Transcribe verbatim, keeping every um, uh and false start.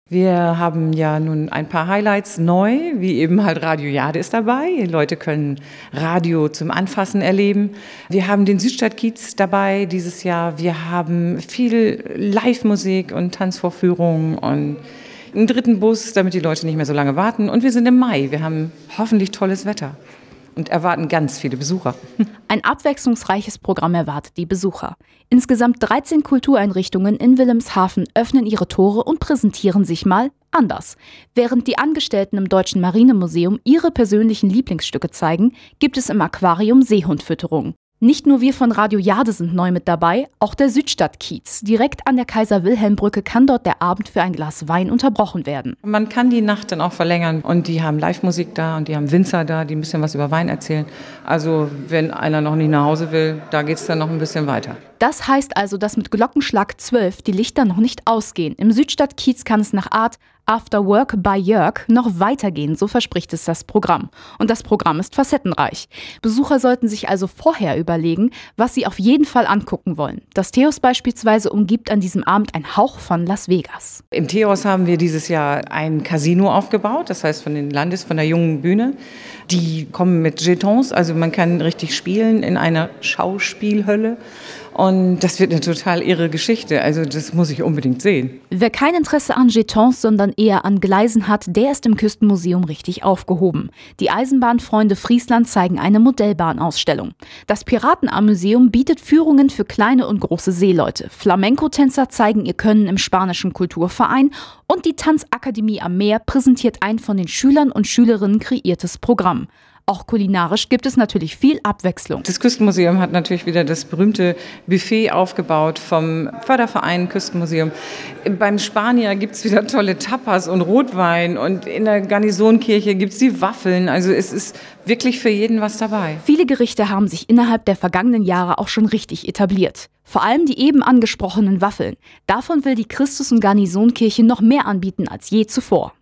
Wir haben ja nun ein paar Highlights neu, wie eben halt Radio Jade ist dabei. Die Leute können Radio zum Anfassen erleben. Wir haben den Südstadtkiez dabei dieses Jahr. Wir haben viel Live-Musik und Tanzvorführungen und einen dritten Bus, damit die Leute nicht mehr so lange warten. Und wir sind im Mai. Wir haben hoffentlich tolles Wetter und erwarten ganz viele Besucher. Ein abwechslungsreiches Programm erwartet die Besucher. Insgesamt dreizehn Kultureinrichtungen in Wilhelmshaven öffnen ihre Tore und präsentieren sich mal anders. Während die Angestellten im Deutschen Marinemuseum ihre persönlichen Lieblingsstücke zeigen, gibt es im Aquarium Seehundfütterung. Nicht nur wir von Radio Jade sind neu mit dabei, auch der Südstadtkiez. Direkt an der Kaiser-Wilhelm-Brücke kann dort der Abend für ein Glas Wein unterbrochen werden. Man kann die Nacht dann auch verlängern und die haben Live-Musik da und die haben Winzer da, die ein bisschen was über Wein erzählen. Also wenn einer noch nicht nach Hause will, da geht es dann noch ein bisschen weiter. Das heißt also, dass mit Glockenschlag zwölf die Lichter noch nicht ausgehen. Im Südstadtkiez kann es nach Art After Work by Jörg noch weitergehen, so verspricht es das Programm. Und das Programm ist facettenreich. Besucher sollten sich also vorher überlegen, was sie auf jeden Fall angucken wollen. Das Teos beispielsweise umgibt an diesem Abend ein Hauch von Las Vegas. Im Teos haben wir dieses Jahr ein Casino aufgebaut, das heißt von den Landes, von der jungen Bühne. Die kommen mit Jetons, also man kann richtig spielen in einer Schauspielhölle. Und das wird eine total irre Geschichte, also das muss ich unbedingt sehen. Wer kein Interesse an Jetons, sondern eher an Gleisen hat, der ist im Küstenmuseum richtig aufgehoben. Die Eisenbahnfreunde Friesland zeigen eine Modellbahnausstellung. Das Piratenarm-Museum bietet Führungen für kleine und große Seeleute. Flamenco-Tänzer zeigen ihr Können im spanischen Kulturverein und die Tanzakademie am Meer präsentiert ein von den Schülern und Schülerinnen kreiertes Programm. Auch kulinarisch gibt es natürlich viel Abwechslung. Das Küstenmuseum hat natürlich wieder das berühmte Buffet aufgebaut vom Förderverein Küstenmuseum. Beim Spanier gibt es wieder tolle Tapas und Rotwein und in der Garnisonkirche gibt es die Waffeln. Also es ist wirklich für jeden was dabei. Viele Gerichte haben sich innerhalb der vergangenen Jahre auch schon richtig etabliert. Vor allem die eben angesprochenen Waffeln. Davon will die Christus- und Garnisonkirche noch mehr anbieten als je zuvor.